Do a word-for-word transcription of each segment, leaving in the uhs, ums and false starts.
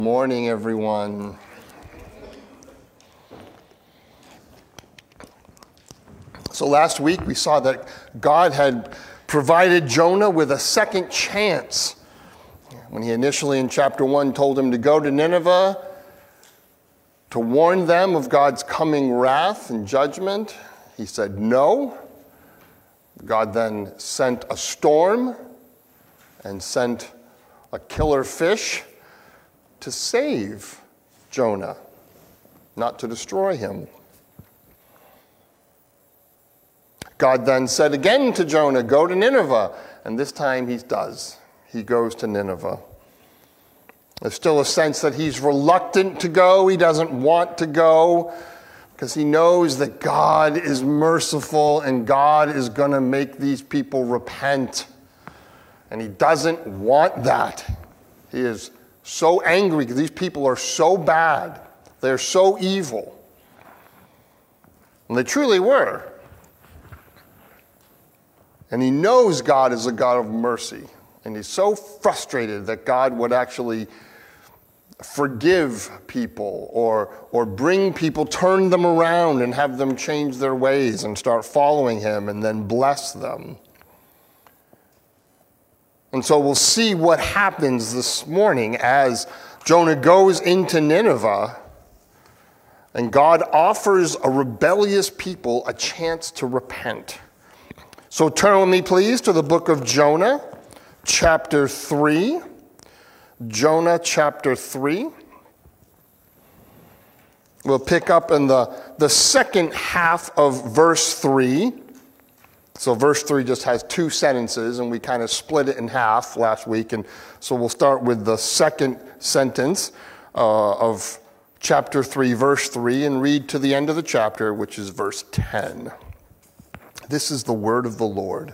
Morning, everyone. So last week we saw that God had provided Jonah with a second chance. When he initially in chapter one told him to go to Nineveh to warn them of God's coming wrath and judgment, he said no. God then sent a storm and sent a killer fish to save Jonah, not to destroy him. God then said again to Jonah, go to Nineveh. And this time he does. He goes to Nineveh. There's still a sense that he's reluctant to go. He doesn't want to go because he knows that God is merciful and God is going to make these people repent. And he doesn't want that. He is so angry because these people are so bad. They're so evil. And they truly were. And he knows God is a God of mercy. And he's so frustrated that God would actually forgive people or, or bring people, turn them around and have them change their ways and start following him and then bless them. And so we'll see what happens this morning as Jonah goes into Nineveh and God offers a rebellious people a chance to repent. So turn with me, please, to the book of Jonah, chapter three. Jonah, chapter three. We'll pick up in the, the second half of verse three. So verse three just has two sentences, and we kind of split it in half last week. And so we'll start with the second sentence uh, of chapter three, verse three, and read to the end of the chapter, which is verse ten. This is the word of the Lord.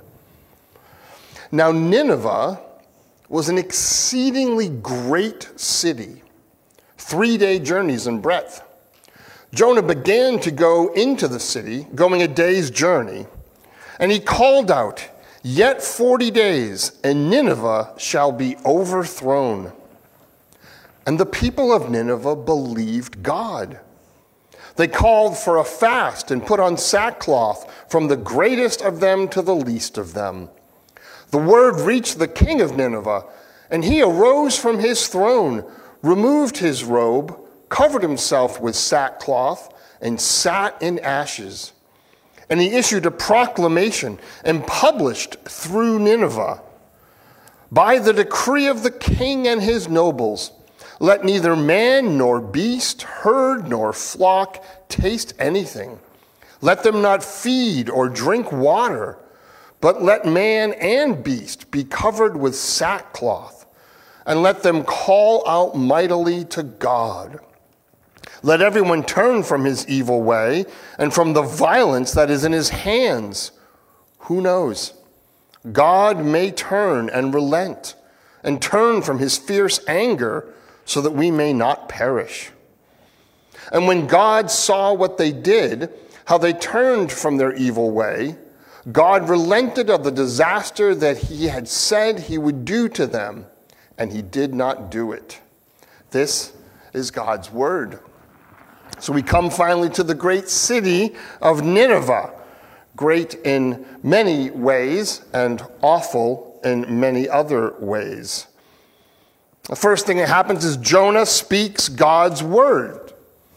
Now Nineveh was an exceedingly great city, three-day journeys in breadth. Jonah began to go into the city, going a day's journey. And he called out, yet forty days, and Nineveh shall be overthrown. And the people of Nineveh believed God. They called for a fast and put on sackcloth, from the greatest of them to the least of them. The word reached the king of Nineveh, and he arose from his throne, removed his robe, covered himself with sackcloth, and sat in ashes. And he issued a proclamation and published through Nineveh, by the decree of the king and his nobles, let neither man nor beast, herd nor flock taste anything. Let them not feed or drink water, but let man and beast be covered with sackcloth, and let them call out mightily to God. Let everyone turn from his evil way and from the violence that is in his hands. Who knows? God may turn and relent and turn from his fierce anger so that we may not perish. And when God saw what they did, how they turned from their evil way, God relented of the disaster that he had said he would do to them, and he did not do it. This is God's word. So we come finally to the great city of Nineveh, great in many ways and awful in many other ways. The first thing that happens is Jonah speaks God's word.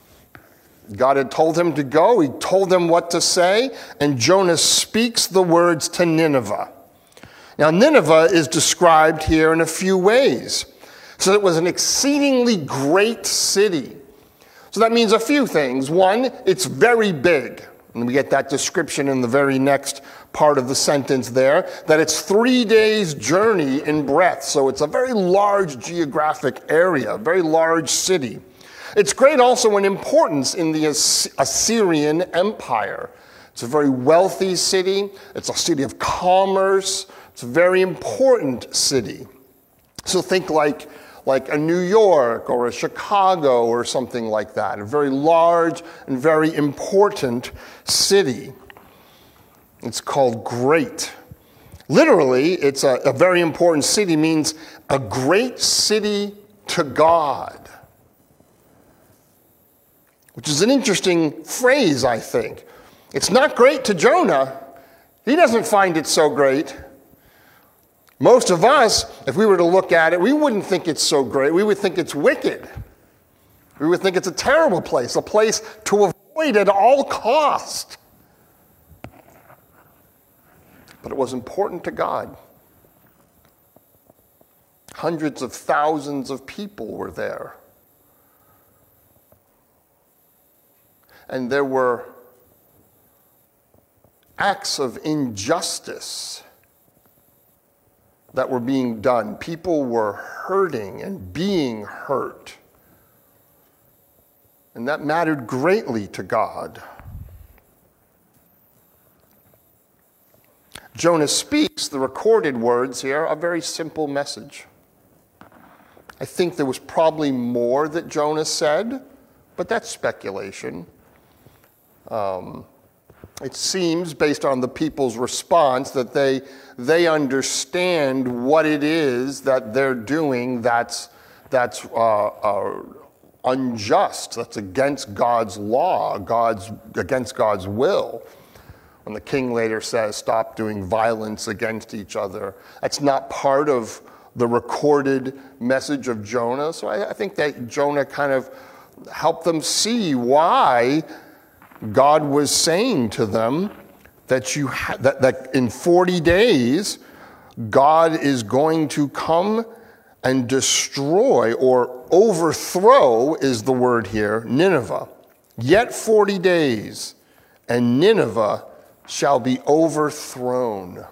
God had told him to go, he told them what to say, and Jonah speaks the words to Nineveh. Now Nineveh is described here in a few ways. So it was an exceedingly great city. So that means a few things. One, it's very big. And we get that description in the very next part of the sentence there, that it's three days' journey in breadth. So it's a very large geographic area, a very large city. It's great also in importance in the Assyrian Empire. It's a very wealthy city. It's a city of commerce. It's a very important city. So think like like a New York or a Chicago or something like that, a very large and very important city. It's called great. Literally, it's a, a very important city, means a great city to God. which is an interesting phrase, I think. It's not great to Jonah. He doesn't find it so great. Most of us, if we were to look at it, we wouldn't think it's so great. We would think it's wicked. We would think it's a terrible place, a place to avoid at all cost. But it was important to God. Hundreds of thousands of people were there. And there were acts of injustice that were being done. People were hurting and being hurt. And that mattered greatly to God. Jonah speaks, the recorded words here, a very simple message. I think there was probably more that Jonah said, but that's speculation. Um, it seems, based on the people's response, that they, they understand what it is that they're doing that's, that's uh, uh, unjust, that's against God's law, God's, against God's will. When the king later says, stop doing violence against each other, that's not part of the recorded message of Jonah. So I, I think that Jonah kind of helped them see why God was saying to them that, you ha- that, that in forty days, God is going to come and destroy or overthrow, is the word here, Nineveh. Yet forty days, and Nineveh shall be overthrown.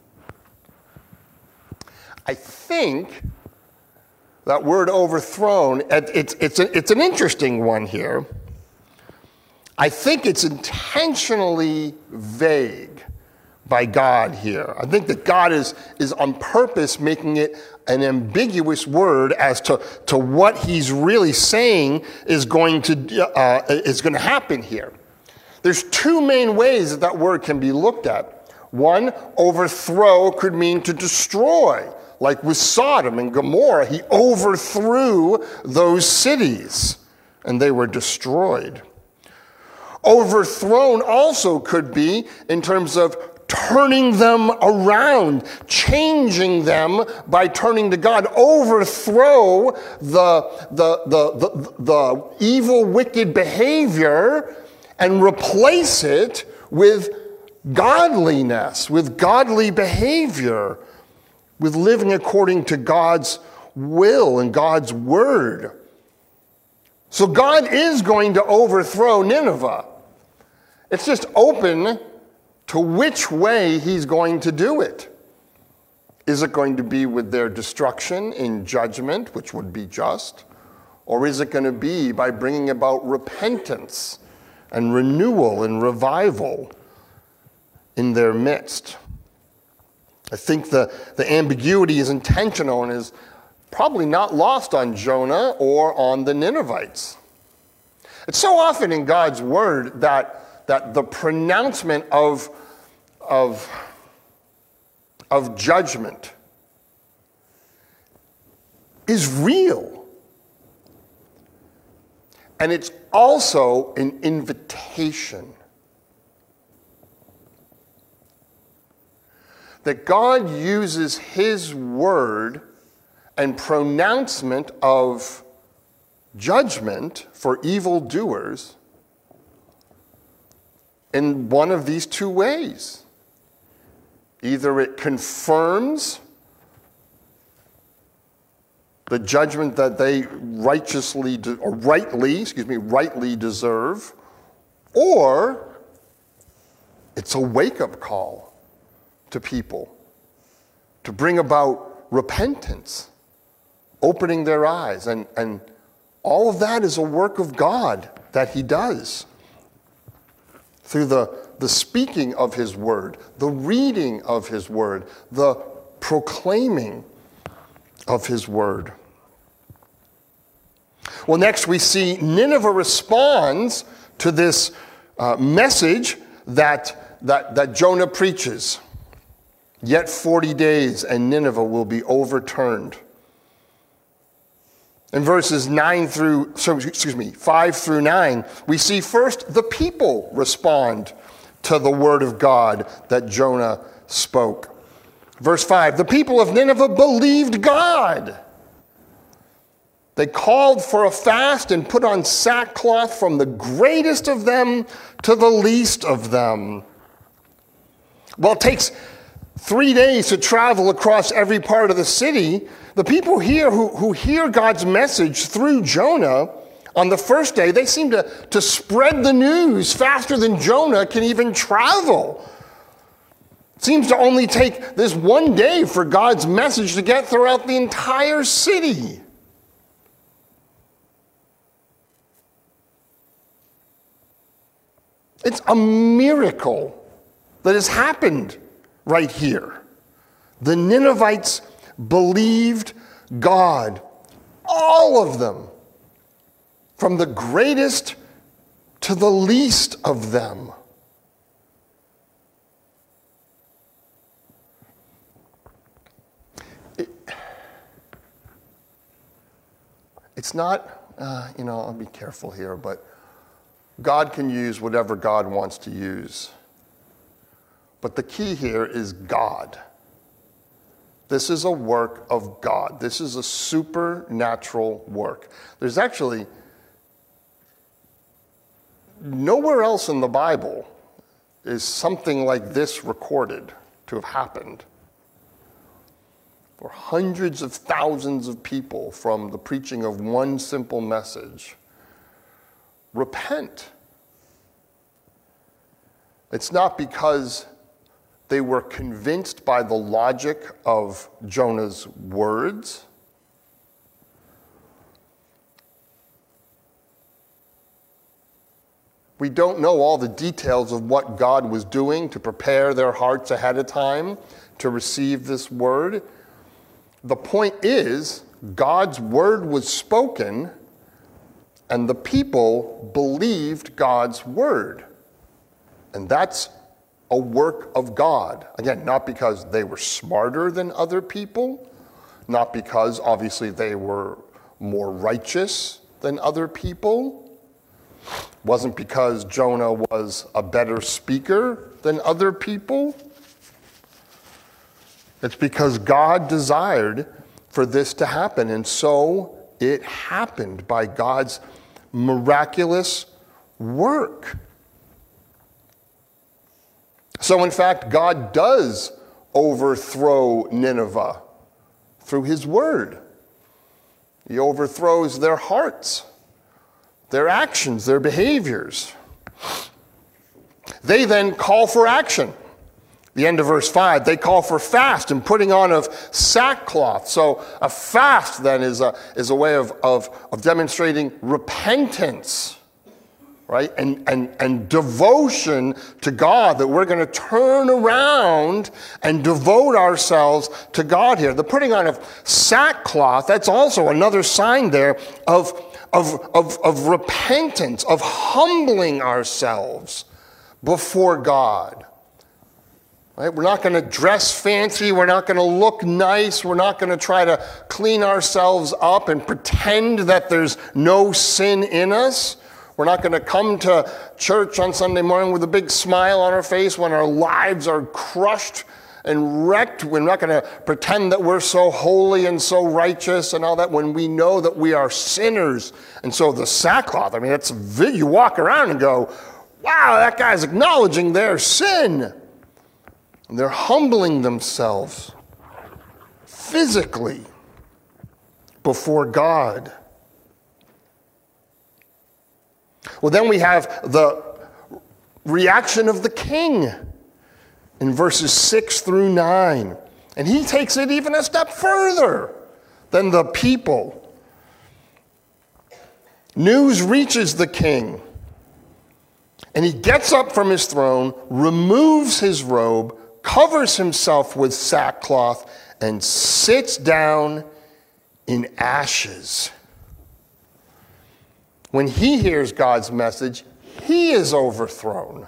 I think that word overthrown, it's, it's, a, it's an interesting one here. I think it's intentionally vague by God here. I think that God is, is on purpose making it an ambiguous word as to, to what he's really saying is going to, uh, is going to happen here. There's two main ways that that word can be looked at. One, overthrow could mean to destroy. Like with Sodom and Gomorrah, he overthrew those cities and they were destroyed. Overthrown also could be in terms of turning them around, changing them by turning to God. Overthrow the, the, the, the, the evil, wicked behavior and replace it with godliness, with godly behavior, with living according to God's will and God's word. So God is going to overthrow Nineveh. It's just open to which way he's going to do it. Is it going to be with their destruction in judgment, which would be just? Or is it going to be by bringing about repentance and renewal and revival in their midst? I think the, the ambiguity is intentional and is probably not lost on Jonah or on the Ninevites. It's so often in God's word that, that the pronouncement of, of, of judgment is real. And it's also an invitation. That God uses his word and pronouncement of judgment for evildoers in one of these two ways. Either it confirms the judgment that they righteously de- or rightly, excuse me, rightly deserve, or it's a wake-up call to people to bring about repentance, opening their eyes, and, and all of that is a work of God that he does through the, the speaking of his word, the reading of his word, the proclaiming of his word. Well, next we see Nineveh responds to this uh, message that, that, that Jonah preaches. Yet forty days and Nineveh will be overturned. In verses nine through, so, excuse me, five through nine, we see first the people respond to the word of God that Jonah spoke. Verse five, the people of Nineveh believed God. They called for a fast and put on sackcloth from the greatest of them to the least of them. Well, it takes three days to travel across every part of the city. The people here who, who hear God's message through Jonah, on the first day, they seem to, to spread the news faster than Jonah can even travel. It seems to only take this one day for God's message to get throughout the entire city. It's a miracle that has happened right here. The Ninevites believed God, all of them, from the greatest to the least of them. It, it's not, uh, you know, I'll be careful here, but God can use whatever God wants to use. But the key here is God. This is a work of God. This is a supernatural work. There's actually nowhere else in the Bible is something like this recorded to have happened. For hundreds of thousands of people from the preaching of one simple message. Repent. It's not because they were convinced by the logic of Jonah's words. We don't know all the details of what God was doing to prepare their hearts ahead of time to receive this word. The point is, God's word was spoken, and the people believed God's word. And that's a work of God. Again, not because they were smarter than other people, not because obviously they were more righteous than other people. Wasn't because Jonah was a better speaker than other people. It's because God desired for this to happen, and so it happened by God's miraculous work. So in fact, God does overthrow Nineveh through his word. He overthrows their hearts, their actions, their behaviors. They then call for action. The end of verse five, they call for fast and putting on of sackcloth. So a fast then is a, is a way of, of, of demonstrating repentance, right? And, and, and devotion to God, that we're going to turn around and devote ourselves to God here. The putting on of sackcloth, that's also another sign there of, of, of, of repentance, of humbling ourselves before God. Right? We're not going to dress fancy. We're not going to look nice. We're not going to try to clean ourselves up and pretend that there's no sin in us. We're not going to come to church on Sunday morning with a big smile on our face when our lives are crushed and wrecked. We're not going to pretend that we're so holy and so righteous and all that when we know that we are sinners. And so the sackcloth, I mean, it's you walk around and go, wow, that guy's acknowledging their sin. And they're humbling themselves physically before God. Well, then we have the reaction of the king in verses six through nine. And he takes it even a step further than the people. News reaches the king, and he gets up from his throne, removes his robe, covers himself with sackcloth, and sits down in ashes. When he hears God's message, he is overthrown.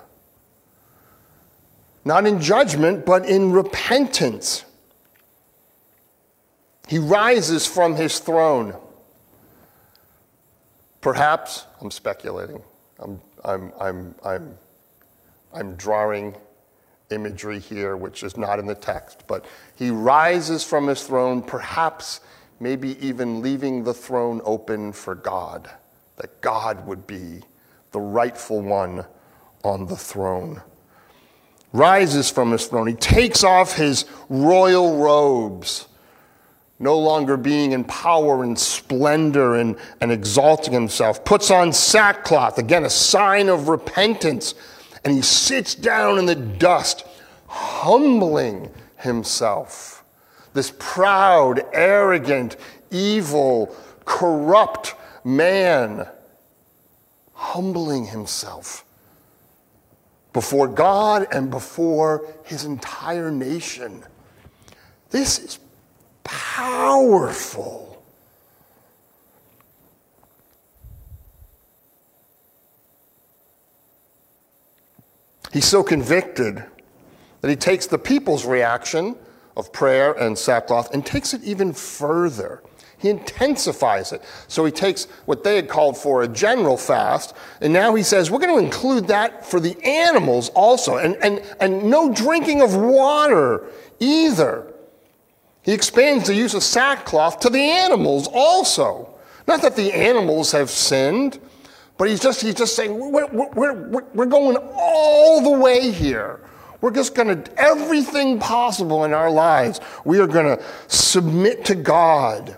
Not in judgment, but in repentance. He rises from his throne, Perhaps, I'm speculating, I'm, I'm, I'm, I'm, I'm drawing imagery here which is not in the text, but he rises from his throne, perhaps maybe even leaving the throne open for God, that God would be the rightful one on the throne. Rises from his throne. He takes off his royal robes, no longer being in power and splendor and, and exalting himself. Puts on sackcloth, again, a sign of repentance. And he sits down in the dust, humbling himself. This proud, arrogant, evil, corrupt man, humbling himself before God and before his entire nation. This is powerful. He's so convicted that he takes the people's reaction of prayer and sackcloth and takes it even further. He intensifies it. So he takes what they had called for a general fast, and now he says, we're going to include that for the animals also, and, and, and no drinking of water either. He expands the use of sackcloth to the animals also. Not that the animals have sinned, but he's just, he's just saying, we're, we're, we're, we're going all the way here. We're just going to, everything possible in our lives, we are going to submit to God.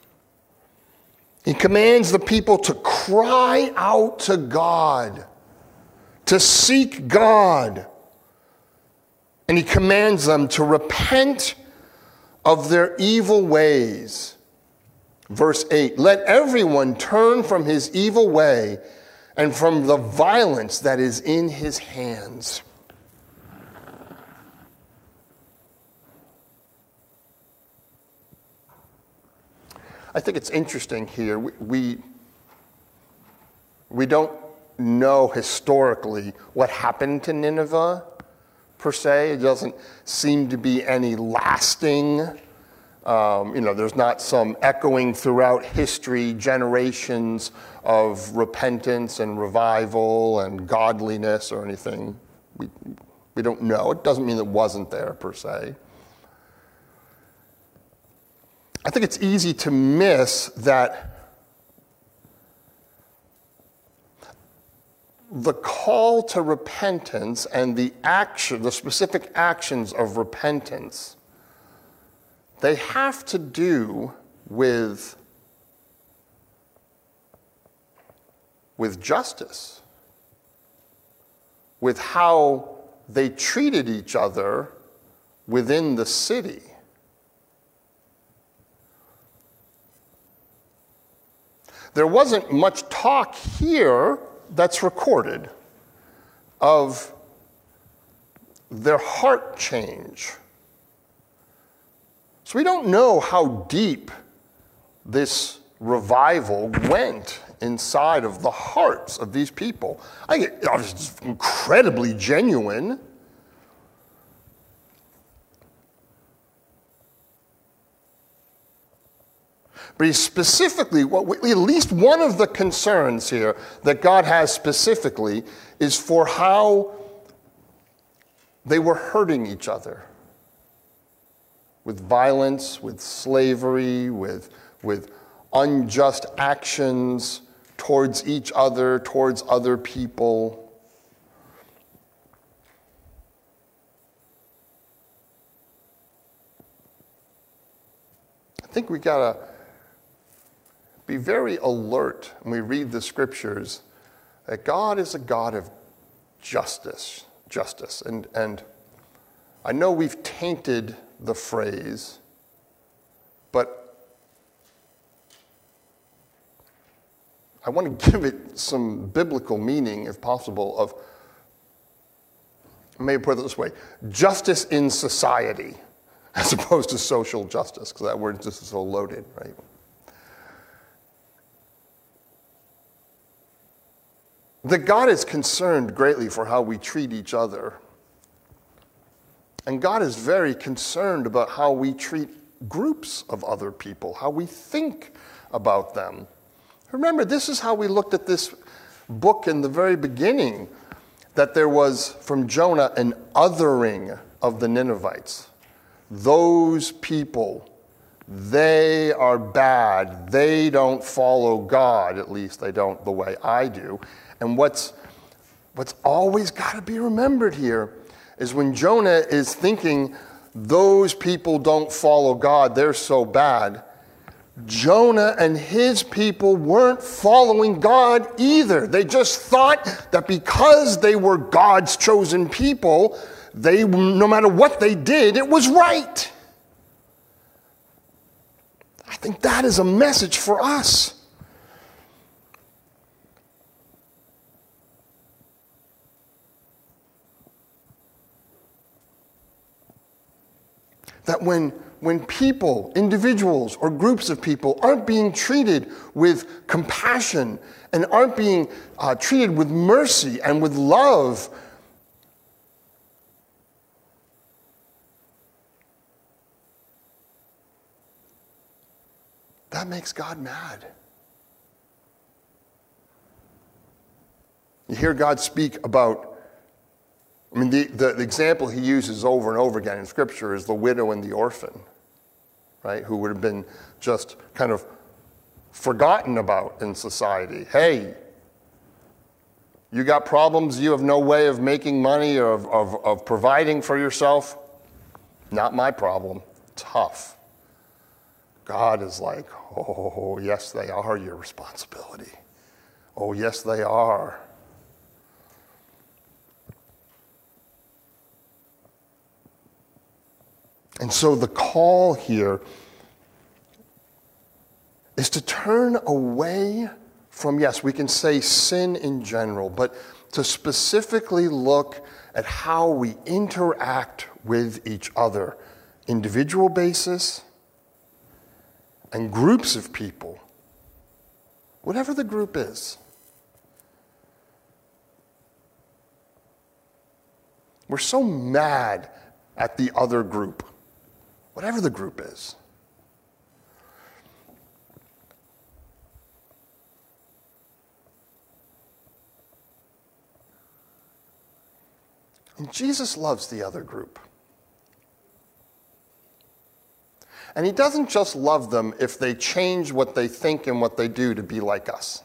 He commands the people to cry out to God, to seek God. And he commands them to repent of their evil ways. Verse eight, let everyone turn from his evil way and from the violence that is in his hands. I think it's interesting here. We, we, we don't know historically what happened to Nineveh, per se. It doesn't seem to be any lasting, um, you know, there's not some echoing throughout history, generations of repentance and revival and godliness or anything. We, we don't know. It doesn't mean it wasn't there, per se. I think it's easy to miss that the call to repentance and the action, the specific actions of repentance, they have to do with, with justice, with how they treated each other within the city. There wasn't much talk here that's recorded of their heart change. So we don't know how deep this revival went inside of the hearts of these people. I think it was incredibly genuine. But he specifically, at least one of the concerns here that God has specifically is for how they were hurting each other with violence, with slavery, with, with unjust actions towards each other, towards other people. I think we gotta be very alert when we read the scriptures that God is a God of justice, justice. And, and I know we've tainted the phrase, but I want to give it some biblical meaning, if possible, of, maybe put it this way, justice in society, as opposed to social justice, because that word just is so loaded, right? That God is concerned greatly for how we treat each other. And God is very concerned about how we treat groups of other people, how we think about them. Remember, this is how we looked at this book in the very beginning, that there was, from Jonah, an othering of the Ninevites. Those people, they are bad. They don't follow God. At least they don't the way I do. And what's, what's always got to be remembered here is when Jonah is thinking, those people don't follow God, they're so bad, Jonah and his people weren't following God either. They just thought that because they were God's chosen people, they, no matter what they did, it was right. I think that is a message for us. That when, when people, individuals, or groups of people aren't being treated with compassion and aren't being uh, treated with mercy and with love, that makes God mad. You hear God speak about, I mean, the, the, the example he uses over and over again in Scripture is the widow and the orphan, right? Who would have been just kind of forgotten about in society. Hey, you got problems, you have no way of making money or of, of, of providing for yourself? Not my problem. Tough. God is like, oh, yes, they are your responsibility. Oh, yes, they are. And so the call here is to turn away from, yes, we can say sin in general, but to specifically look at how we interact with each other, individual basis and groups of people, whatever the group is. We're so mad at the other group, whatever the group is. And Jesus loves the other group. And he doesn't just love them if they change what they think and what they do to be like us.